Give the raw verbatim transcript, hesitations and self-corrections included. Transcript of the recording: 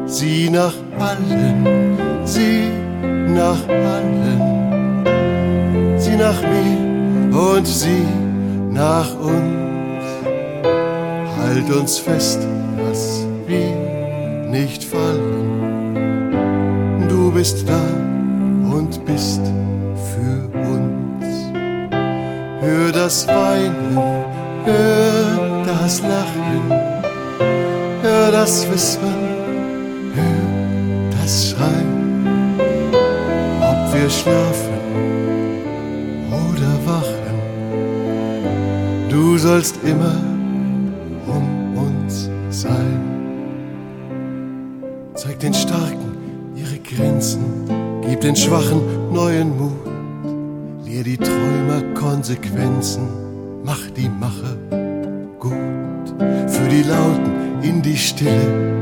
sieh nach allen, sieh nach allen, sieh nach mir und sieh nach uns. Halt uns fest, dass wir nicht fallen. Du bist da und bist für uns. Hör das Weinen, hör das Lachen, hör das Wispern, hör das Schreien. Ob wir schlafen oder wachen, du sollst immer um uns sein. Zeig den Starken ihre Grenzen, gib den Schwachen neuen Mut. Lehr die Träumer Konsequenzen, mach die Macher gut. Für die Lauten in die Stille,